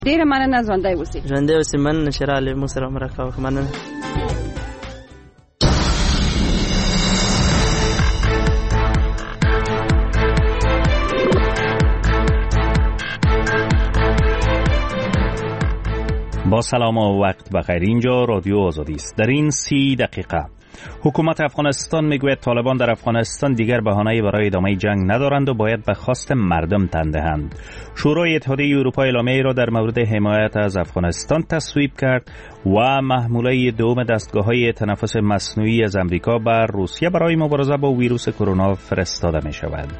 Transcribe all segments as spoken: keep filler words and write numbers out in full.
ډیر مننه ژوندۍ اوسئ. ژوندۍ اوسئ. مننه چې راغلې مو سره مرکه وکړه. مننه. با سلام و وقت بخیر. اینجا رادیو آزادی است. در این سی دقیقه حکومت افغانستان میگوید طالبان در افغانستان دیگر بهانه‌ای برای ادامه جنگ ندارند و باید به خواست مردم تن دهند. شورای اتحادیه اروپا اعلامیه‌ای را در مورد حمایت از افغانستان تصویب کرد و محموله دوم دستگاه‌های تنفس مصنوعی از امریکا بر روسیه برای مبارزه با ویروس کرونا فرستاده می‌شود.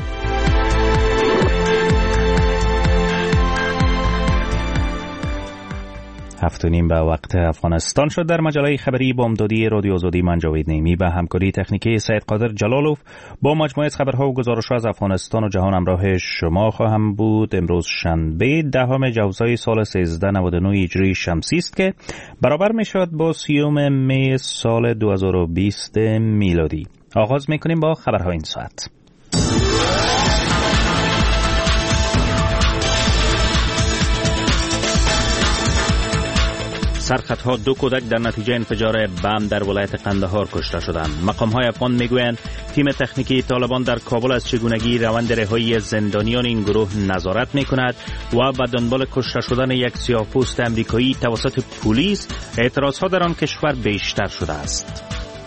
هفت و نیم به وقت افغانستان شد. در مجله خبری بامدادی رادیو آزادی من جاوید نعیمی به همکاری تکنیکی سید قادر جلالوف با مجموعه خبرها و گزارش‌ها از افغانستان و جهان همراه شما خواهم بود. امروز شنبه دهم جوزای سال سیزده نود و نه هجری شمسی است که برابر می‌شود با سیوم می سال دو هزار و بیست میلادی. آغاز می‌کنیم با خبرهای این ساعت. سرخطها دو کودک در نتیجه انفجار بم در ولایت قندهار کشته شدند. مقام‌های افغان میگویند تیم تکنیکی طالبان در کابل از چگونگی روند رهایی زندانیان این گروه نظارت میکند و به دنبال کشته شدن یک سیاه‌پوست آمریکایی توسط پلیس اعتراضها در آن کشور بیشتر شده است.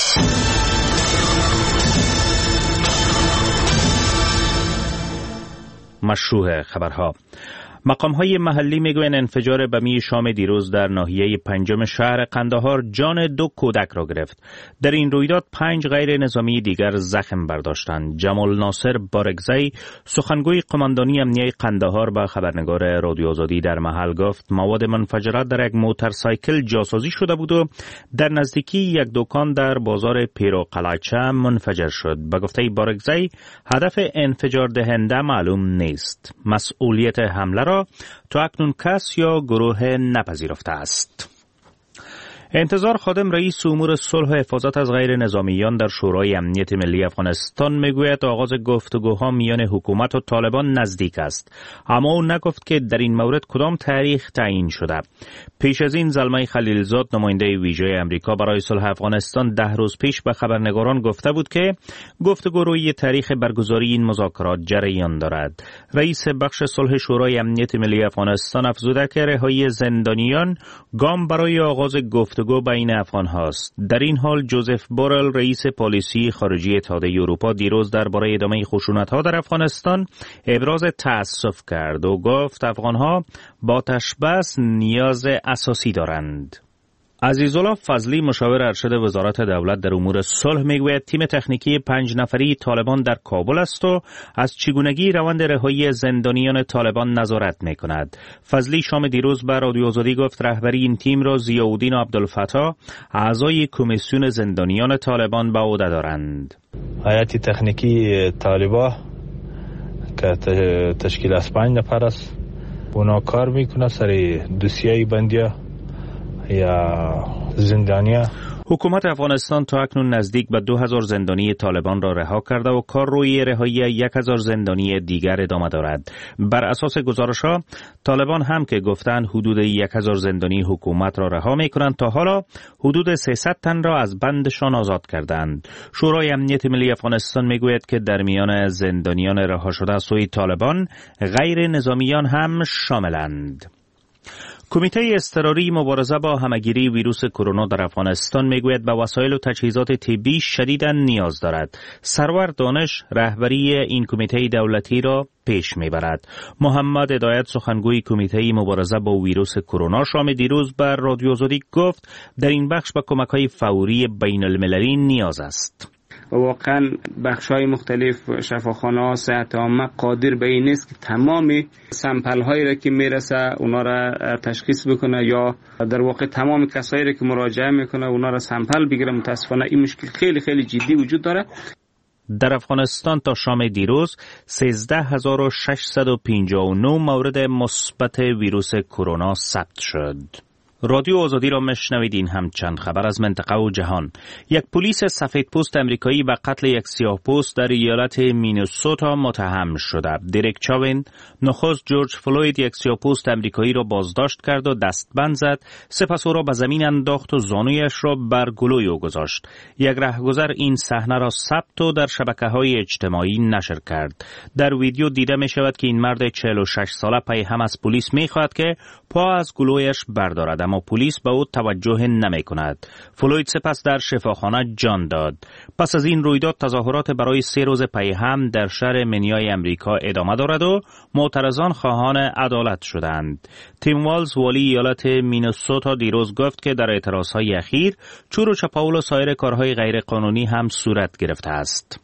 مشروع خبرها. مقام‌های محلی میگویند انفجار بمی شام دیروز در ناحیه پنجم شهر قندهار جان دو کودک را گرفت. در این رویداد پنج غیر نظامی دیگر زخم برداشتند. جمال ناصر بارگزی سخنگوی قماندانی امنیه قندهار به خبرنگار رادیو آزادی در محل گفت مواد منفجره در یک موتورسایکل جاسازی شده بود و در نزدیکی یک دکان در بازار پیرو قلعچه منفجر شد. به گفته بارگزی هدف انفجار دهنده معلوم نیست. مسئولیت حمله را تا اکنون کس یا گروه نپذیرفته است. انتظار خادم رئیس امور صلح و حفاظت از غیر نظامیان در شورای امنیت ملی افغانستان میگوید آغاز گفتگوها میان حکومت و طالبان نزدیک است، اما او نگفت که در این مورد کدام تاریخ تعیین شده. پیش از این زلمه خلیلزاد نماینده ویژه امریکا برای صلح افغانستان ده روز پیش به خبرنگاران گفته بود که گفتگو روی تاریخ برگزاری این مذاکرات جریان دارد. رئیس بخش صلح شورای امنیت ملی افغانستان افزوده که رهایی زندانیان گام برای آغاز گفتگو بین افغان هاست. در این حال جوزف بورل رئیس پالیسی خارجی اتحادیه اروپا دیروز درباره ادامه خشونت ها در افغانستان ابراز تأسف کرد و گفت افغان ها با تشبث نیاز اساسی دارند. عزیزالله فضلی مشاور ارشد وزارت دولت در امور صلح میگوید تیم تکنیکی پنج نفری طالبان در کابل است و از چگونگی روند رهایی زندانیان طالبان نظارت میکند. فضلی شام دیروز به رادیو آزادی گفت رهبری این تیم را ضیاءالدین عبدالفتاح اعضای کمیسیون زندانیان طالبان به عهده دارند. هیئت تکنیکی طالبان که تشکیل از پنج نفر است اونا کار میکنه سر دوسیه بندیا یا زندانیا. حکومت افغانستان تا اکنون نزدیک به دو هزار زندانی طالبان را رها کرده و کار روی رهایی یک هزار زندانی دیگر ادامه دارد. بر اساس گزارش‌ها طالبان هم که گفتند حدود یک هزار زندانی حکومت را رها می‌کنند تا حالا حدود سیصد تن را از بندشان آزاد کردند. شورای امنیت ملی افغانستان میگوید که در میان زندانیان رها شده از سوی طالبان غیر نظامیان هم شاملند. کمیته اضطراری مبارزه با همه‌گیری ویروس کرونا در افغانستان میگوید به وسایل و تجهیزات طبی شدیداً نیاز دارد. سرور دانش رهبری این کمیته دولتی را پیش میبرد. محمد هدایت سخنگوی کمیته مبارزه با ویروس کرونا شام دیروز بر رادیو آزادی گفت در این بخش به کمک‌های فوری بین المللی نیاز است. و واقعا بخش‌های مختلف شفاخانه‌ها صحت عامه قادر به این نیست که تمام سمپل‌هایی را که میرسه اونا را تشخیص بکنه یا در واقع تمام کسایی را که مراجعه میکنه اونا را سمپل بگیره. متاسفانه این مشکل خیلی خیلی جدی وجود داره. در افغانستان تا شام دیروز سیزده هزار و ششصد و پنجاه و نه مورد مثبت ویروس کرونا ثبت شد. رادیو آزادی را مشنویدین. هم چند خبر از منطقه و جهان. یک پلیس سفید پوست امریکایی به قتل یک سیاه پوست در ایالت مینسوتا متهم شده. دریک چاوین، نخست جورج فلوید یک سیاه پوست امریکایی را بازداشت کرد و دستبند زد، سپس او را به زمین انداخت و زانویش را بر گلوی او گذاشت. یک رهگذر این صحنه را ثبت و در شبکه‌های اجتماعی نشر کرد. در ویدیو دیده می شود که این مرد چهل و شش ساله پی هم از پلیس می خواهد که پا از گلویش بردارد، اما پلیس به او توجه نمی کند. فلوید سپس در شفاخانه جان داد. پس از این رویداد تظاهرات برای سه روز پی هم در شهر منیای امریکا ادامه دارد و معترضان خواهان عدالت شدند. تیم والز والی ایالت مینسوتا دیروز گفت که در اعتراضهای اخیر چور و چپاول و سایر کارهای غیر قانونی هم صورت گرفته است.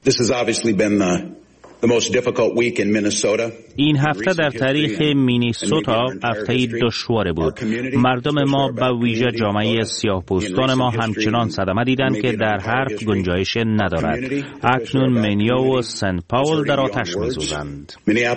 این هفته در تاریخ مینیسوتا هفته دشوار بود. مردم ما به ویژه جامعه سیاه‌پوستان ما همچنان صدمه دیدند که در حرف گنجایش ندارد. اکنون منیا و سنت پاول در آتش می‌سوزند.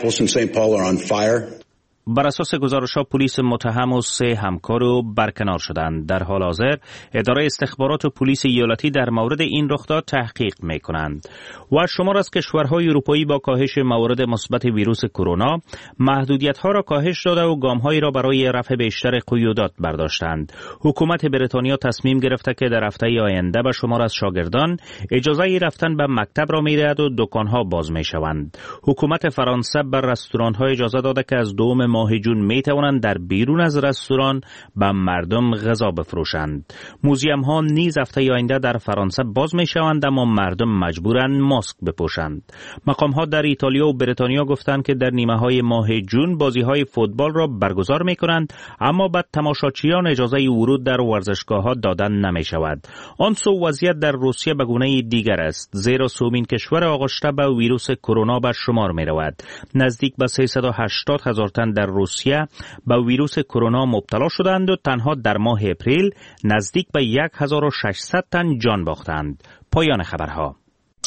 بر اساس گزارش‌ها پلیس متهم و سه همکار او برکنار شدند. در حال حاضر اداره استخبارات و پلیس ایالتی در مورد این رخداد تحقیق می‌کنند. و شمار از کشورهای اروپایی با کاهش موارد مثبت ویروس کرونا محدودیت‌ها را کاهش داده و گام‌هایی را برای رفع بیشتر قیودات برداشتند. حکومت بریتانیا تصمیم گرفته که در هفته آینده به شمار از شاگردان اجازه رفتن به مکتب را می‌دهد و دکان‌ها باز می‌شوند. حکومت فرانسه بر رستوران‌ها اجازه داده که از دوم ماه جون می توانند در بیرون از رستوران به مردم غذا بفروشند. موزیم ها نیز هفته آینده در فرانسه باز می شوند، اما مردم مجبورند ماسک بپوشند. مقام ها در ایتالیا و بریتانیا گفتند که در نیمه های ماه جون بازی های فوتبال را برگزار می کنند، اما به تماشاچیان اجازه ورود در ورزشگاه ها دادن نمی شود. آن سو وضعیت در روسیه به گونه دیگر است، زیرا سومین کشور آغشته به ویروس کرونا به شمار می رود. نزدیک به سیصد و هشتاد هزار تن در روسیه به ویروس کرونا مبتلا شدند و تنها در ماه اپریل نزدیک به هزار و ششصد تن جان باختند. پایان خبرها.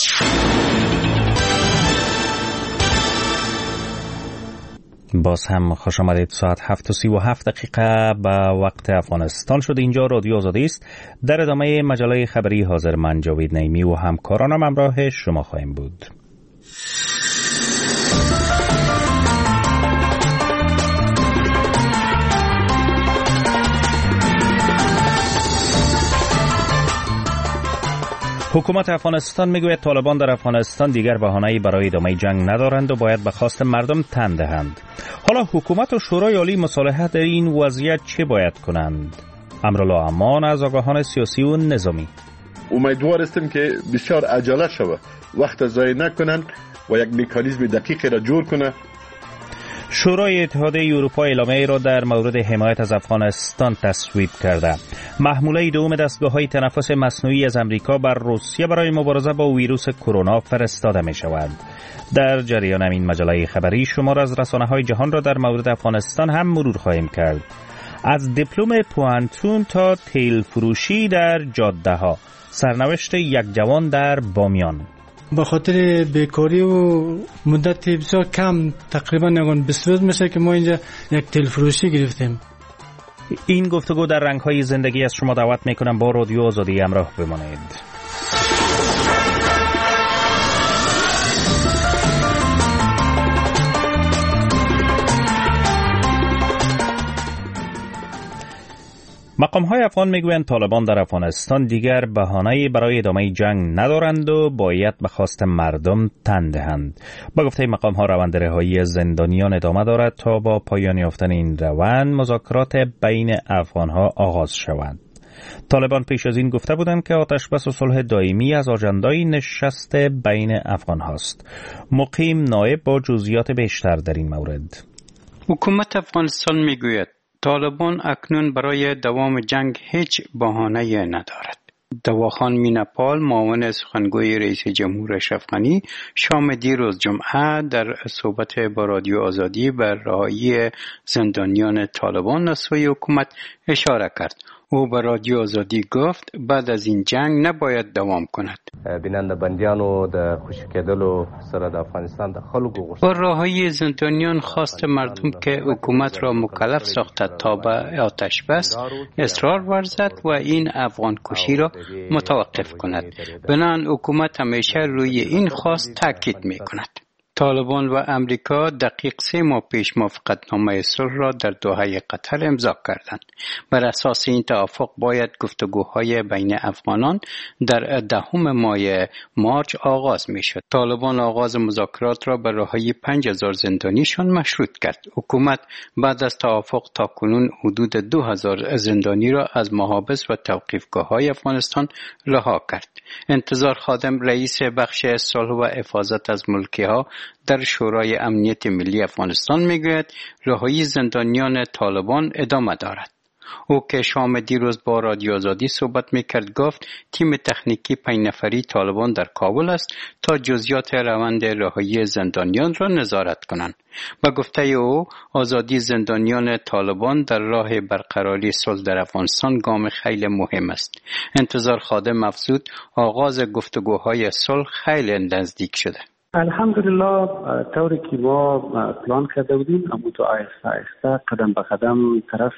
باز هم خوش آمدید. ساعت هفت و سی و هفت دقیقه به وقت افغانستان شد. اینجا رادیو آزادی است. در ادامه مجله خبری حاضر من جاوید نعیمی و همکارانم همراه شما خواهیم بود. حکومت افغانستان میگوید طالبان در افغانستان دیگر بهانه‌ای برای ادامه جنگ ندارند و باید به خواست مردم تن دهند. حالا حکومت و شورای عالی مصالحه در این وضعیت چه باید کنند؟ امرالله امان از آگاهان سیاسی و نظامی: امیدوار هستیم که بسیار عجله شود، وقت ضایع نکنند و یک مکانیزم دقیقی را جور کنه. شورای اتحادیه اروپا اعلامیه‌ای را در مورد حمایت از افغانستان تصویب کرده. محموله دوم دستگاه‌های تنفس مصنوعی از امریکا بر روسیه برای مبارزه با ویروس کرونا فرستاده می‌شود. در جریان این مجله خبری شمار از رسانه‌های جهان را در مورد افغانستان هم مرور خواهیم کرد. از دیپلم پوانتون تا تیل فروشی در جاده‌ها، سرنوشت یک جوان در بامیان. به خاطر بیکاری و مدت بسیار کم، تقریبا نگون بیست روز میشه که ما اینجا یک تیل فروشی گرفتیم. این گفتگو در رنگ‌های زندگی از شما دعوت میکنم با رادیو آزادی همراه بمانید. مقام‌های افغان میگویند طالبان در افغانستان دیگر بهانه‌ای برای ادامه جنگ ندارند و باید به خواست مردم تن دهند. با گفته مقام‌ها روند رهایی زندانیان ادامه دارد تا با پایان یافتن این روند مذاکرات بین افغان‌ها آغاز شود. طالبان پیش از این گفته بودند که آتشبس و صلح دائمی از آژاندای نشست بین افغان‌هاست. مقیم نایب با جزئیات بیشتر در این مورد: حکومت افغانستان میگوید طالبان اکنون برای دوام جنگ هیچ بهانه‌ای ندارد. دواخان میناپال، معاون سخنگوی رئیس جمهور اشرف غنی، شام دیروز جمعه در صحبت با رادیو آزادی بر رهایی زندانیان طالبان از سوی حکومت اشاره کرد. او به رادیو آزادی گفت بعد از این جنگ نباید دوام کند. بیننده بندیانو د خوشی کېدلو سره د افغانستان د خلکو با رهایی زندانیان خواست مردم که حکومت را مکلف ساخته تا به آتش بس اصرار ورزد و این افغان کشی را متوقف کند. بنابراین حکومت همیشه روی این خواست تاکید می کند. طالبان و امریکا دقیق سه ماه پیش موافقتنامه صلح را در دوحه قطر امضا کردند. بر اساس این توافق باید گفتگوهای بین افغانان در دهم ماه مارچ آغاز می شد. طالبان آغاز مذاکرات را به رهایی پنج هزار زندانیشان مشروط کرد. حکومت بعد از توافق تاکنون حدود دو هزار زندانی را از محابس و توقیفگاه‌های افغانستان رها کرد. انتظار خادم رئیس بخش صلح و حفاظت از ملکی‌ها در شورای امنیت ملی افغانستان میگوید رهایی زندانیان طالبان ادامه دارد. او که شام دیروز با رادیو آزادی صحبت میکرد گفت تیم تکنیکی پنج نفری طالبان در کابل است تا جزئیات روند رهایی زندانیان را نظارت کنند. با گفته او آزادی زندانیان طالبان در راه برقراری صلح در افغانستان گام خیلی مهم است. انتظار خادم افزود آغاز گفتگوهای صلح خیلی نزدیک شده. الحمدلله طوری که ما پلان کرده بودیم اما تو آهسته آهسته قدم به قدم طرف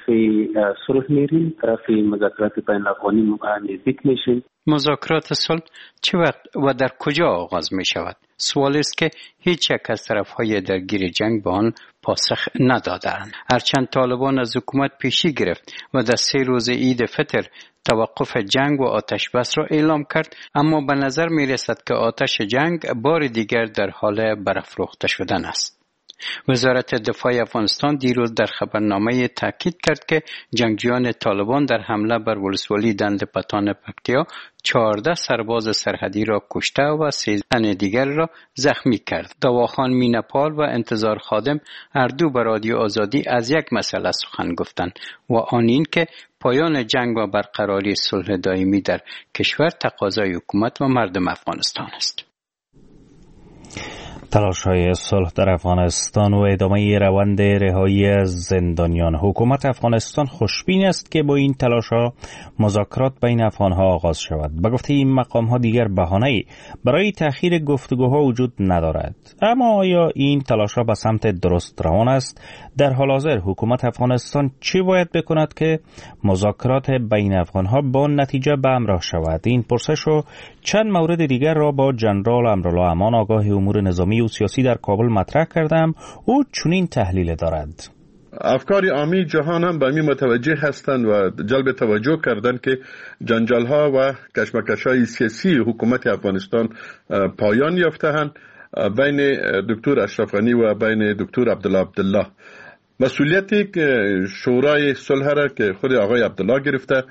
صلح میریم، طرف مذاکرات بین الافغانی نزدیک میشیم. مذاکرات صلح چه وقت و در کجا آغاز می شود؟ سوال است که هیچ یک از طرفهای درگیر جنگ به آن پاسخ ندادند. هرچند طالبان از حکومت پیشی گرفت و در سه روز عید فطر توقف جنگ و آتش بس را اعلام کرد، اما به نظر می رسد که آتش جنگ بار دیگر در حال برافروخته شدن است. وزارت دفاع افغانستان دیروز در خبرنامه تاکید کرد که جنگجویان طالبان در حمله بر ولسوالی دند پتان پکتیا چهارده سرباز سرحدی را کشته و سیزده دیگر را زخمی کرد. دواخان مینپال و انتظار خادم هر دو به رادیو آزادی از یک مسئله سخن گفتند و آن این که پایان جنگ و برقراری صلح دائمی در کشور تقاضای حکومت و مردم افغانستان است. تلاش‌های صلح در افغانستان و ادامه روند رهایی از زندانیان. حکومت افغانستان خوشبین است که با این تلاش‌ها مذاکرات بین افغان‌ها آغاز شود. به گفته این مقام‌ها دیگر بهانه‌ای برای تأخیر گفتگوها وجود ندارد. اما آیا این تلاش‌ها به سمت درست روان است؟ در حال حاضر حکومت افغانستان چی باید بکند که مذاکرات بین افغان‌ها با نتیجه به همراه شود؟ این پرسش و چند مورد دیگر را با جنرال امرالله امان آگاه امور نظامی و سیاسی در کابل مطرح کردم. او چنین تحلیل دارد. افکار عامی جهان هم به می متوجه هستند و جلب توجه کردند که جنجال‌ها و کشمکش‌های سیاسی حکومت افغانستان پایان یافته‌اند بین دکتر اشرف غنی و بین دکتر عبدالله عبدالله. مسئولیتی که شورای صلح را که خود آقای عبدالله گرفته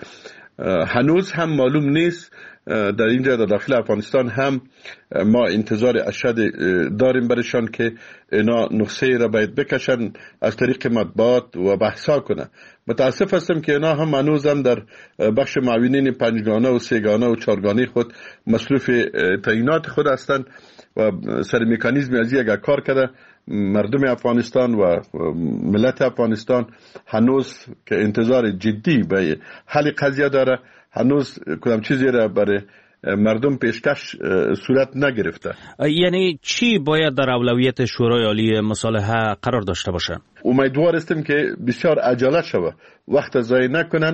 هنوز هم معلوم نیست. در اینجا در داخل افغانستان هم ما انتظار اشد داریم برشان که اینا نسخه را باید بکشن از طریق مطبوعات و بحثا کنه. متاسف هستم که اینا هم هنوز هم در بخش معاونین پنجگانه و سهگانه و چهارگانه خود مصروف تعیینات خود هستند و سر مکانیزم از یک کار کرده. مردم افغانستان و ملت افغانستان هنوز که انتظار جدی به حل قضیه داره، هنوز کدام چیزی را برای مردم پیشکش صورت نگرفته. یعنی چی باید در اولویت شورای عالی مصالحه قرار داشته باشه؟ امیدوار هستیم که بسیار عجله شود، وقت ضایع نکنن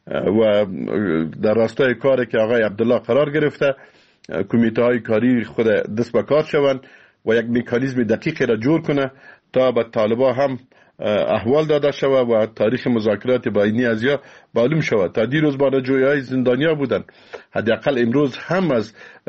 و در راستای کاری که آقای عبدالله قرار گرفته کمیته های کاری خود دست به کار شوند و یک مکانیزم دقیقی را جور کنه تا به طالبان هم احوال داده شود و تاریخ مذاکرات بینی از یا معلوم شود. تا دیروز بانجویای زندانیا بودن، حداقل امروز هم از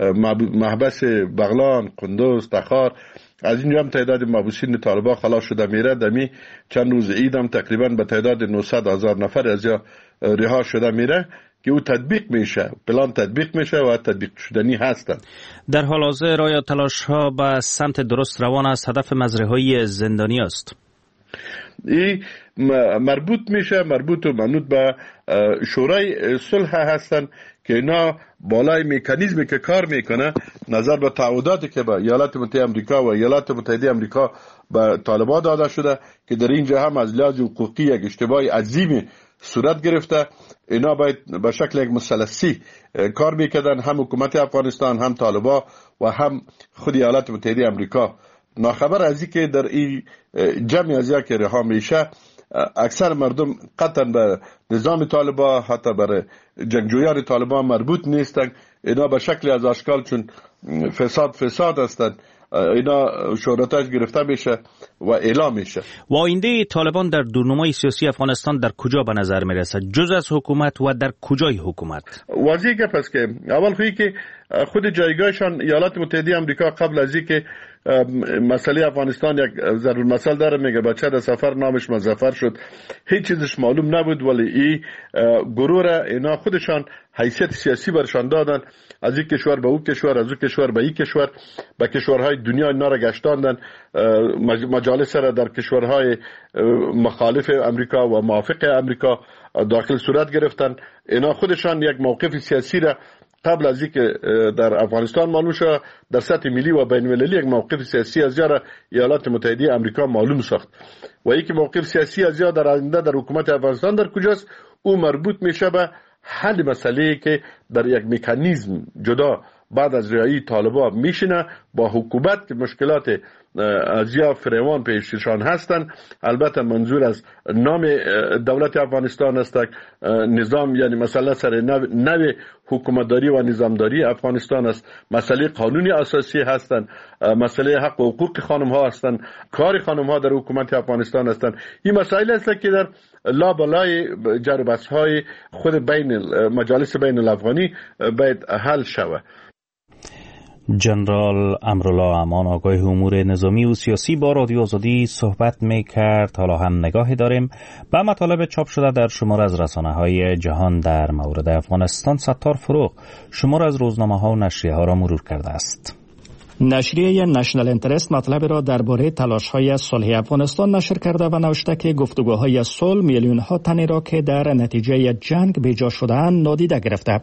محبس بغلان، قندوز، تخار از اینجا هم تعداد محبوسین طالبان خلاص شده میره. دمی چند روز عید هم تقریبا به تعداد نهصد هزار نفر از یا رها شده میره که او تطبیق میشه، پلان تطبیق میشه و تطبیق شدنی هستند. در حال حاضر آیا تلاش ها به سمت درست روان است؟ هدف مزرعه‌های زندانی است. این مربوط میشه مربوط و منوط به شورای صلح هستند که اینا بالای مکانیزمی که کار میکنه نظر به تعهداتی که به ایالات متحده آمریکا و ایالات متحده آمریکا به طالبان داده شده که در اینجا هم از لحاظ حقوقی یک اشتباه عظیمی صورت گرفته. اینا باید به شکل یک مثلثی کار میکردن، هم حکومت افغانستان، هم طالبان و هم خود ایالات متحده آمریکا. ناخبر از این که در این جمعی از یا که رها میشه اکثر مردم قطعا به نظام طالبان حتی برای جنگجویان طالبان مربوط نیستند. اینا به شکل از اشکال چون فساد فساد هستند اینا شهرتش گرفته میشه و اعلام میشه. و آینده طالبان در دورنمای سیاسی افغانستان در کجا به نظر میرسد؟ جز از حکومت و در کجای حکومت؟ واضحه که پس که اول خویی که خود جایگاهشان ایالات متحده آمریکا قبل از اینکه مسئله افغانستان یک ضرور مسئله داره، میگه بچه در سفر نامش مظفر شد، هیچ چیزش معلوم نبود، ولی این گروه را اینا خودشان حیثیت سیاسی برشان دادن، از این کشور به او کشور، از او کشور به این کشور، به کشورهای دنیا اینا را گشتاندن، مجالس را در کشورهای مخالف امریکا و موافق امریکا داخل صورت گرفتن. اینا خودشان یک موقف سیاسی را قبل از اینکه در افغانستان معلوم شد در سطح ملی و بین المللی یک موقف سیاسی از یا ایالات متحده آمریکا معلوم ساخت و اینکه موقف سیاسی از یا در آینده در حکومت افغانستان در کجاست، او مربوط میشه به حل مسئله که در یک مکانیزم جدا بعد از رهایی طالبان میشینه با حکومت که مشکلات از یا فریوان پیششان هستند. البته منظور از نام دولت افغانستان است نظام، یعنی مسئله سر نو حکومتداری و نظامداری افغانستان است، مسئله قانونی اساسی هستند، مسئله حق و حقوق خانم ها هستند، کار خانم ها در حکومت افغانستان هستند. این مسائل است که در لابلای جربس های خود بین مجالس بین الافغانی باید حل شود. جنرال امرالله امان آگاه امور نظامی و سیاسی با رادیو آزادی صحبت می کرد. حالا هم نگاهی داریم به مطالب چاپ شده در شمار از رسانه های جهان در مورد افغانستان. ستار فروغ شمار از روزنامه ها و نشریه ها را مرور کرده است. نشریه نشنل انترست مطلب را درباره تلاش‌های صلح افغانستان نشر کرده و نوشته که گفتگوهای صلح میلیون‌ها تنی را که در نتیجه جنگ بیجا شده‌اند نادیده گرفته.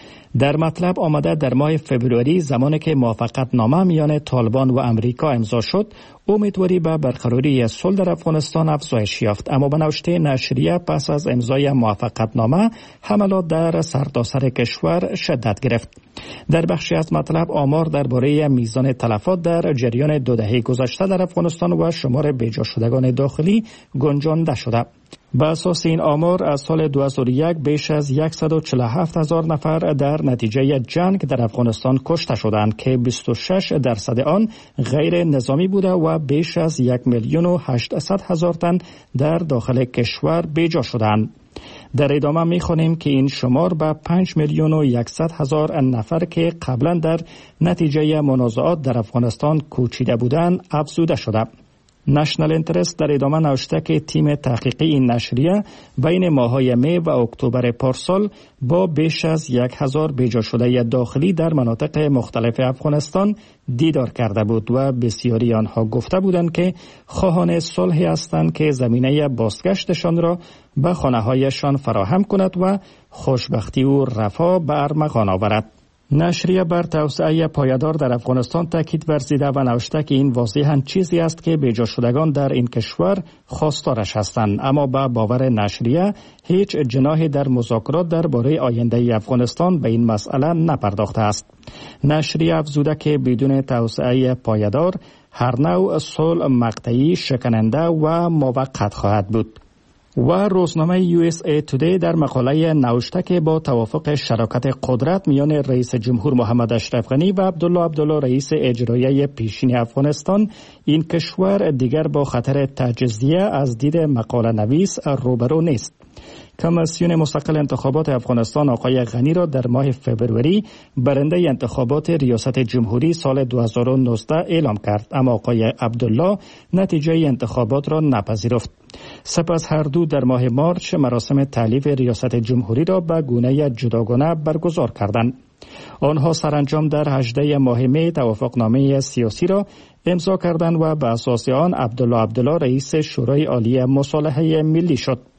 در مطلب آمده در ماه فوریه زمانی که موافقت نامه میان طالبان و امریکا امضا شد، امیدواری به برقراری صلح در افغانستان افزایش یافت، اما به نوشته نشریه پس از امضای موافقت نامه حملات در سرتاسر کشور شدت گرفت. در بخشی از مطلب آمار درباره میزان تلفات در جریان دو دهه گذشته در افغانستان و شمار بیجا شدگان داخلی گنجانده شده. به اساس این آمار از سال دو هزار و یک بیش از صد و چهل و هفت هزار نفر در نتیجه جنگ در افغانستان کشته شدند که بیست و شش درصد آن غیر نظامی بوده و بیش از یک میلیون و هشتصد هزار تن در داخل کشور بیجا شدند. در ادامه می‌خوانیم که این شمار به پنج میلیون و صد هزار نفر که قبلا در نتیجه منازعات در افغانستان کوچیده بودند افزوده شده. نشنل انترست در ادامه نوشته که تیم تحقیقی این نشریه بین ماه‌های می و اکتبر پارسال با بیش از یک هزار بیجا شده داخلی در مناطق مختلف افغانستان دیدار کرده بود و بسیاری آنها گفته بودند که خواهان صلح هستند که زمینه بازگشتشان را به خانه‌هایشان فراهم کند و خوشبختی و رفاه به ارمغان آورد. نشریه بر توسعه پایدار در افغانستان تاکید ورزیده و نوشته که این واضحاً چیزی است که بیجا شدگان در این کشور خواستارش هستند، اما با باور نشریه هیچ جناحی در مذاکرات درباره آینده افغانستان به این مسئله نپرداخته است. نشریه افزوده که بدون توسعه پایدار هر نوع صلح مقطعی، شکننده و موقت خواهد بود. و روزنامه یو اس ای تودی در مقاله نوشته که با توافق شراکت قدرت میان رئیس جمهور محمد اشرف غنی و عبدالله عبدالله رئیس اجرایی پیشین افغانستان، این کشور دیگر با خطر تجزیه از دید مقاله نویس روبرو نیست. کمیسیون مستقل انتخابات افغانستان آقای غنی را در ماه فوریه برنده انتخابات ریاست جمهوری سال دو هزار و نوزده اعلام کرد، اما آقای عبدالله نتیجه انتخابات را نپذیرفت. سپس هر دو در ماه مارچ مراسم تألیف ریاست جمهوری را به گونه جداگانه برگزار کردند. آنها سرانجام در هجدهم ماه می توافقنامه سیاسی را امضا کردند و به اساس آن عبدالله عبدالله رئیس شورای عالی مصالحه ملی شد.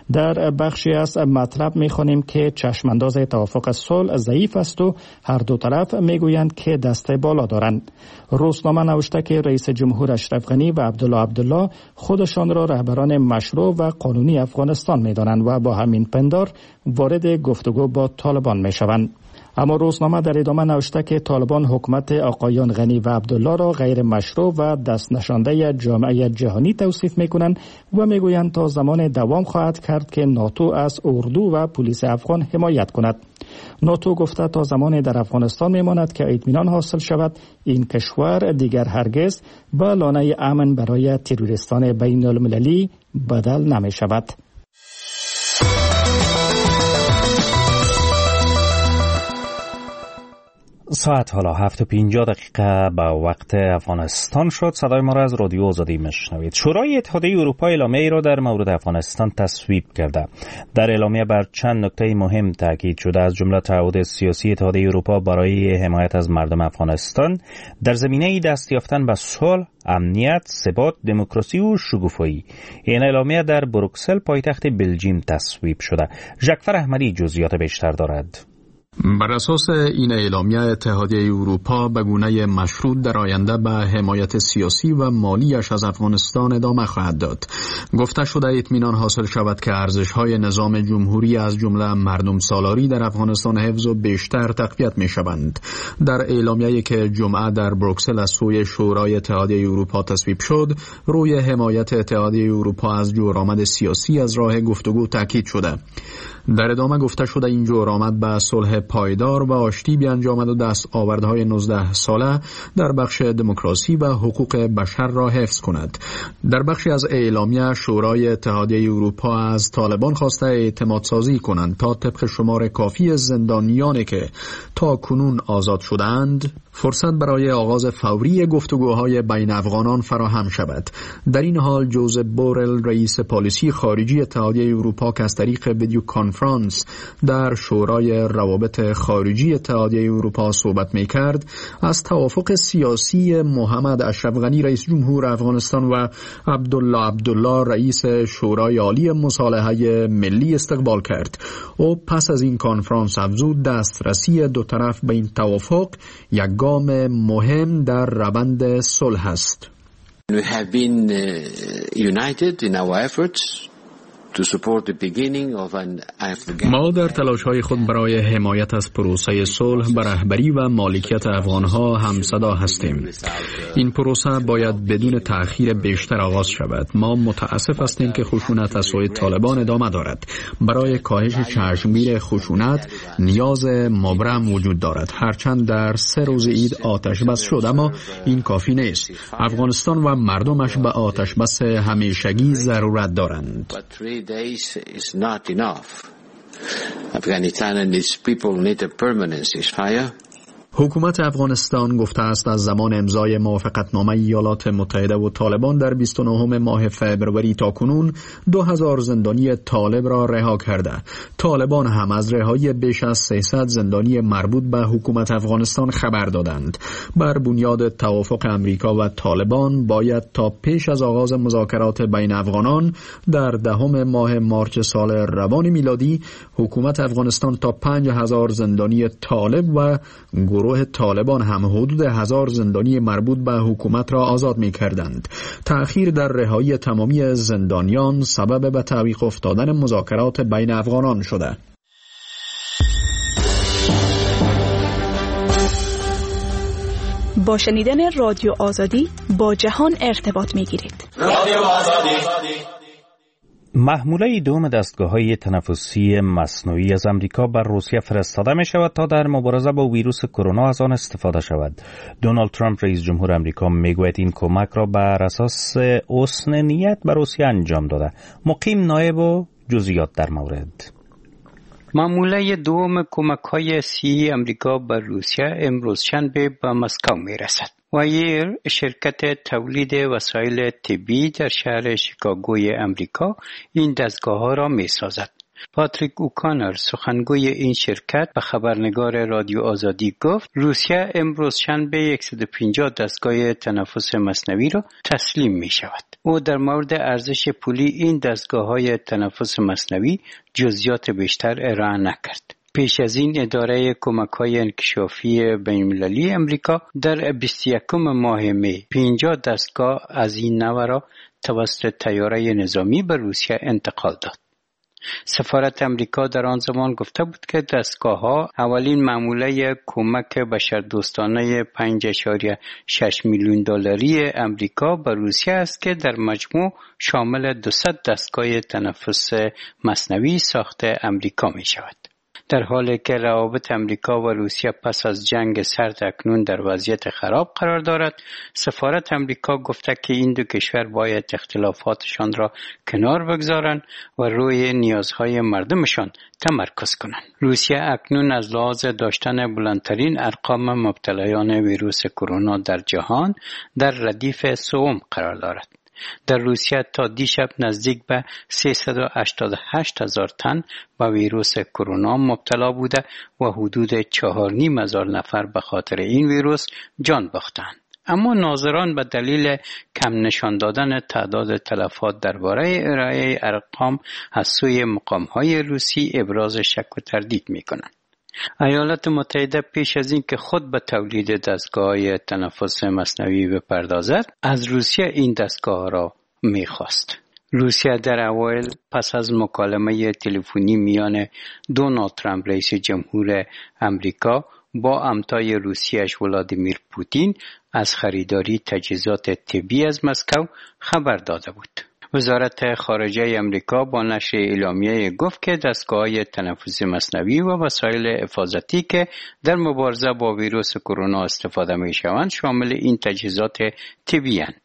در بخشی از مطلب می‌خوانیم که چشمانداز توافق صلح ضعیف است و هر دو طرف میگویند که دست بالا دارند. روزنامه نوشته که رئیس جمهور اشرف غنی و عبدالله عبدالله خودشان را رهبران مشروع و قانونی افغانستان می‌دانند و با همین پندار وارد گفتگو با طالبان می‌شوند. اما روزنامه در ادامه نوشته که طالبان حکومت آقایان غنی و عبدالله را غیر مشروع و دست نشانده جامعه جهانی توصیف می‌کنند و میگویند تا زمان دوام خواهد کرد که ناتو از اردو و پلیس افغان حمایت کند. ناتو گفته تا زمان در افغانستان میماند که اطمینان حاصل شود این کشور دیگر هرگز به لانه امن برای تروریستان بین المللی بدل نمی شود. ساعت حالا هفت و پنجاه دقیقه به وقت افغانستان شد. صدای ما را از رادیو آزادی میشنوید. شورای اتحادیه اروپا اعلامیه ای را در مورد افغانستان تصویب کرده. در اعلامیه بر چند نکته مهم تاکید شده، از جمله تعهد سیاسی اتحادیه اروپا برای حمایت از مردم افغانستان در زمینه دست یافتن به صلح، امنیت، ثبات، دموکراسی و شگوفایی. این اعلامیه در بروکسل پایتخت بلژیم تصویب شده. ژکفر احمدی جزئیات بیشتر دارد. بر اساس این اعلامیه اتحادیه اروپا به گونه مشروط در آینده به حمایت سیاسی و مالیش از افغانستان ادامه خواهد داد. گفته شده اطمینان حاصل شود که ارزش‌های نظام جمهوری از جمله مردم سالاری در افغانستان حفظ و بیشتر تقویت می‌شوند. در اعلامیه‌ای که جمعه در بروکسل از سوی شورای اتحادیه اروپا تصویب شد، روی حمایت اتحادیه اروپا از جورآمد سیاسی از راه گفتگو تاکید شده. در ادامه گفته شده این جورآمد به صلح پایدار و آشتی بیانجامد و دستاوردهای نوزده ساله در بخش دموکراسی و حقوق بشر را حفظ کند. در بخشی از اعلامیه شورای اتحادیه اروپا از طالبان خواسته اعتماد سازی کنند تا طبق شمار کافی زندانیانی که تا کنون آزاد شدند فرصت برای آغاز فوری گفتگوهای بین افغانان فراهم شود. در این حال جوزف بورل رئیس پالیسی خارجی اتحادیه اروپا که از طریق ویدیو کانفرانس در شورای روابط خارجی اتحادیه اروپا صحبت می‌کرد، از توافق سیاسی محمد اشرف غنی رئیس جمهور افغانستان و عبدالله عبدالله رئیس شورای عالی مصالحه ملی استقبال کرد. او پس از این کنفرانس افزود دسترسی دو طرف به این توافق یک گام مهم در روند صلح است. We have been uh, united in our efforts to support the beginning of an Afghan. ما در تلاش‌های خود برای حمایت از پروسه صلح به رهبری و مالکیت افغان‌ها همصدا هستیم. این پروسه باید بدون تأخیر بیشتر آغاز شود. ما متاسف هستیم که خشونت از سوی طالبان ادامه دارد. برای کاهش چشمگیر خشونت نیاز مبرم وجود دارد. هرچند در سه روز عید آتش بس شد، اما این کافی نیست. افغانستان و مردمش به آتش بس همیشگی ضرورت دارند. days is not enough. Afghanistan and its people need a permanent ceasefire. حکومت افغانستان گفته است از زمان امضای موافقتنامه ایالات متحده و طالبان در بیست و نهم ماه فبروری تا کنون دو هزار زندانی طالب را رها کرده. طالبان هم از رهایی بیش از سیصد زندانی مربوط به حکومت افغانستان خبر دادند. بر بنیاد توافق امریکا و طالبان باید تا پیش از آغاز مذاکرات بین افغانان در دهم ماه مارچ سال روان میلادی حکومت افغانستان تا پنج هزار زندانی طالب و گروه طالبان هم حدود هزار زندانی مربوط به حکومت را آزاد می کردند. تأخیر در رهایی تمامی زندانیان سبب به تعویق افتادن مذاکرات بین افغانان شده. با شنیدن رادیو آزادی با جهان ارتباط می گیرید. رادیو آزادی. محموله دوم دستگاه‌های تنفسی مصنوعی از امریکا بر روسیه فرستاده می شود تا در مبارزه با ویروس کرونا از آن استفاده شود. دونالد ترامپ رئیس جمهور امریکا میگوید این کمک را بر اساس حسن نیت به روسیه انجام داده. مقیم نایب و جزئیات در مورد. محموله دوم کمک‌های سی امریکا بر روسیه امروز شنبه به مسکو می‌رسد. وایر شرکت تولید وسایل طبی در شهر شیکاگوی امریکا این دستگاه ها را می سازد. پاتریک اوکانر سخنگوی این شرکت به خبرنگار رادیو آزادی گفت روسیه امروز شنبه صد و پنجاه دستگاه تنفس مصنوعی را تسلیم می شود. او در مورد ارزش پولی این دستگاه‌های تنفس مصنوعی جزئیات بیشتر ارائه نکرد. پیش از این اداره کمک‌های انکشافی بین‌المللی امریکا در بیست و یکم ماه می پنجاه دستگاه از این نوع را توسط طیاره نظامی به روسیه انتقال داد. سفارت امریکا در آن زمان گفته بود که دستگاه‌ها اولین معامله کمک بشردوستانه پنج ممیز شش میلیون دلاری امریکا به روسیه است که در مجموع شامل دویست دستگاه تنفس مصنوعی ساخته امریکا می شود. در حالی که روابط امریکا و روسیه پس از جنگ سرد اکنون در وضعیت خراب قرار دارد، سفارت امریکا گفته که این دو کشور باید اختلافاتشان را کنار بگذارند و روی نیازهای مردمشان تمرکز کنند. روسیه اکنون از لحاظ داشتن بلندترین ارقام مبتلایان ویروس کرونا در جهان در ردیف سوم قرار دارد. در روسیه تا دیشب نزدیک به سیصد و هشتاد و هشت هزار تن به ویروس کرونا مبتلا بوده و حدود چهار و نیم هزار نفر به خاطر این ویروس جان باختند. اما ناظران به دلیل کم نشان دادن تعداد تلفات درباره ارائه ارقام از سوی مقام‌های روسی ابراز شک و تردید می‌کنند. ایالات متحده پیش از این که خود به تولید دستگاه تنفس مصنوعی بپردازد، از روسیه این دستگاه را می‌خواست. روسیه در اوایل پس از مکالمه تلفنی میان دونالد ترامپ رئیس جمهور امریکا با همتای روسیه‌اش ولادیمیر پوتین از خریداری تجهیزات طبی از مسکو خبر داده بود. وزارت خارجه امریکا با نشر اعلامیه گفت که دستگاه‌های تنفس مصنوعی و وسایل حفاظتی که در مبارزه با ویروس کرونا استفاده می‌شوند شامل این تجهیزات طبی اند.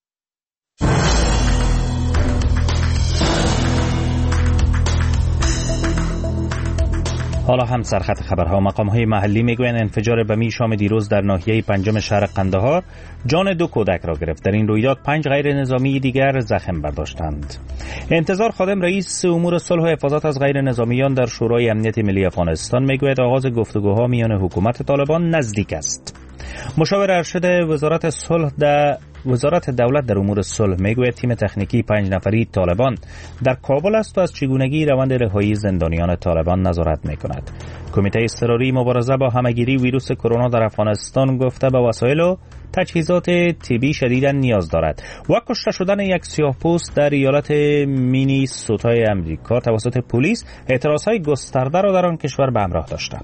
حالا هم سرخط خبرها. مقام‌های محلی میگویند انفجار بمی شام دیروز در ناحیه پنجم شهر قندهار جان دو کودک را گرفت. در این رویداد پنج غیر نظامی دیگر زخم برداشتند. انتظار خادم رئیس امور صلح و حفاظت از غیر نظامیان در شورای امنیت ملی افغانستان میگوید آغاز گفتگوها میان حکومت طالبان نزدیک است. مشاور ارشد وزارت صلح در وزارت دولت در امور صلح میگوید تیم تکنیکی پنج نفری طالبان در کابل است و از چگونگی روند رهایی زندانیان طالبان نظارت میکند. کمیته اضطراری مبارزه با همهگیری ویروس کرونا در افغانستان گفته به وسایل و تجهیزات طبی شدیداً نیاز دارد. و کشته شدن یک سیاه‌پوست در ایالت مینیسوتای امریکا توسط پلیس اعتراضهای گسترده را در آن کشور به همراه داشته.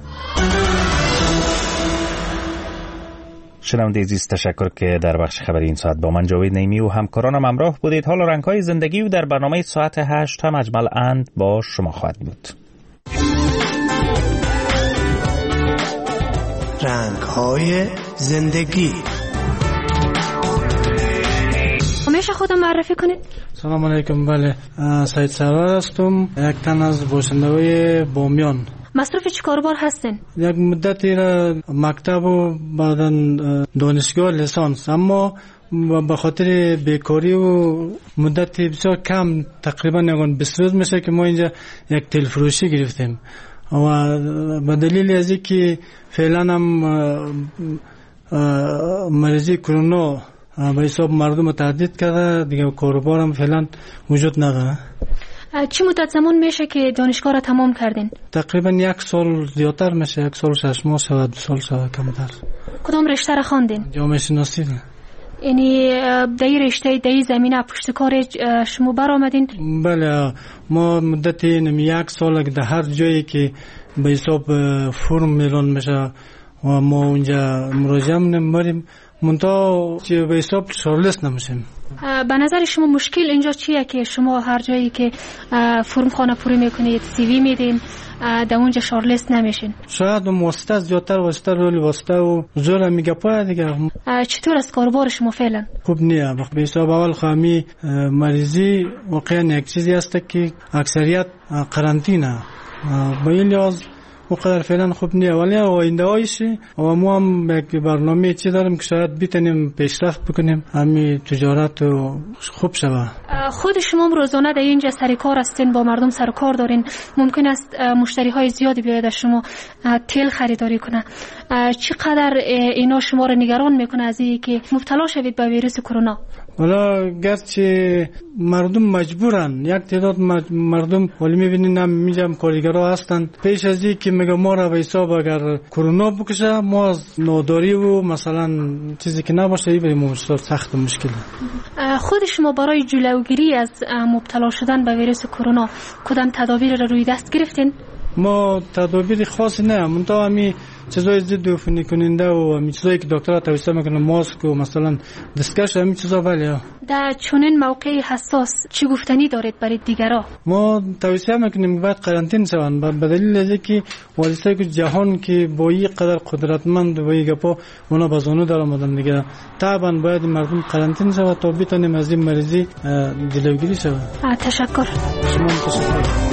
شنونده عزیز، تشکر که در بخش خبری این ساعت با من جاوید نیمی و همکارانم همراه بودید. حالا رنگ‌های زندگی و در برنامه ساعت هشت هم اجمل اند با شما خواهد بود. رنگ‌های زندگی. میشه خودم معرفی کنید؟ سلام علیکم. بله، سید سرور هستم، یک تن از باشنده‌های بامیان. مصروف چی کاربار هستین؟ یک مدتی را مکتب و بعدن دانشگاه لیسانس، اما به خاطر بیکاری و مدتی بسیار کم تقریبا یکان بیست روز میشه که ما اینجا یک تل فروشی گرفتیم و به دلیل از اینکه فعلا هم مریضی کرونا به حساب مردم تهدید کرده، دیگه کاربار هم فعلا وجود نداره. چی مدت زمان میشه که دانشگاه را تمام کردین؟ تقریبا یک سال زیادتر میشه، یک سال شش ماه شود، دو سال شود کمتر. کدام رشته را خواندین؟ جامعه شناسی. یعنی در این رشته در این زمینه پشت کار شما برآمدین؟ بله، ما مدت یک سال در هر جایی که به حساب فرم میلان میشه و ما اونجا مراجعه می‌کنیم، منتها چه به حساب شارلست نمیشیم. به نظر شما مشکل اینجا چیه که شما هر جایی که فرم خانه پوری میکنید سی وی میدین در اونجا شارلست نمیشین؟ شاید واسطه زیادتر واسطه رولی واسطه و زور میگه پای دیگه. چطور است کاربار شما فعلا؟ خوب نیه. به حساب اول خامی مریضی واقعا یک چیزی است که اکثریت قرنطینه، به این لحاظ اونقدر فعلا خوب نیست، ولی آینده هایشه و ما هم یک برنامه چی داریم که شاید بتونیم پیشرفت بکنیم، همین تجارت خوب شود. خود شما روزانه در اینجا سر کار هستین، با مردم سر کار دارین، ممکن است مشتری های زیادی بیاید از شما تیل خریداری کنه. چقدر اینا شما را نگران میکنه از این که مبتلا شوید به ویروس کرونا؟ والا گرچه مردم مجبورن، یک تعداد مردم ولی میبینین هم میجم کارگرها هستن پیش از این که میگه ما را به حساب اگر کرونا بکشه ما از ناداری و مثلا چیزی که نباشه این به ما سخت مشکل. خود شما برای جلوگیری از مبتلا شدن به ویروس کرونا کدام تدابیر را روی دست گرفتین؟ ما تدابیر خاصی نه، منتها همین چیزای ضد عفونی کننده و همین چیزایی که دکتر توصیه میکنه، ماسک و مثلا دستکش، همین چیزا. ولی در چنین موقعی حساس چی گفتنی دارید برای دیگرا؟ ما توصیه میکنیم باید قرنطینه شوند، به دلیل اینکه وادیسای که جهان که با این قدر قدرتمند و این گپا اونا بازونو در آمدن دیگه، طبعا باید مردم قرنطینه شوند تا بتونیم از این مریضی جلوگیری شود. تشکر. شما تشکر.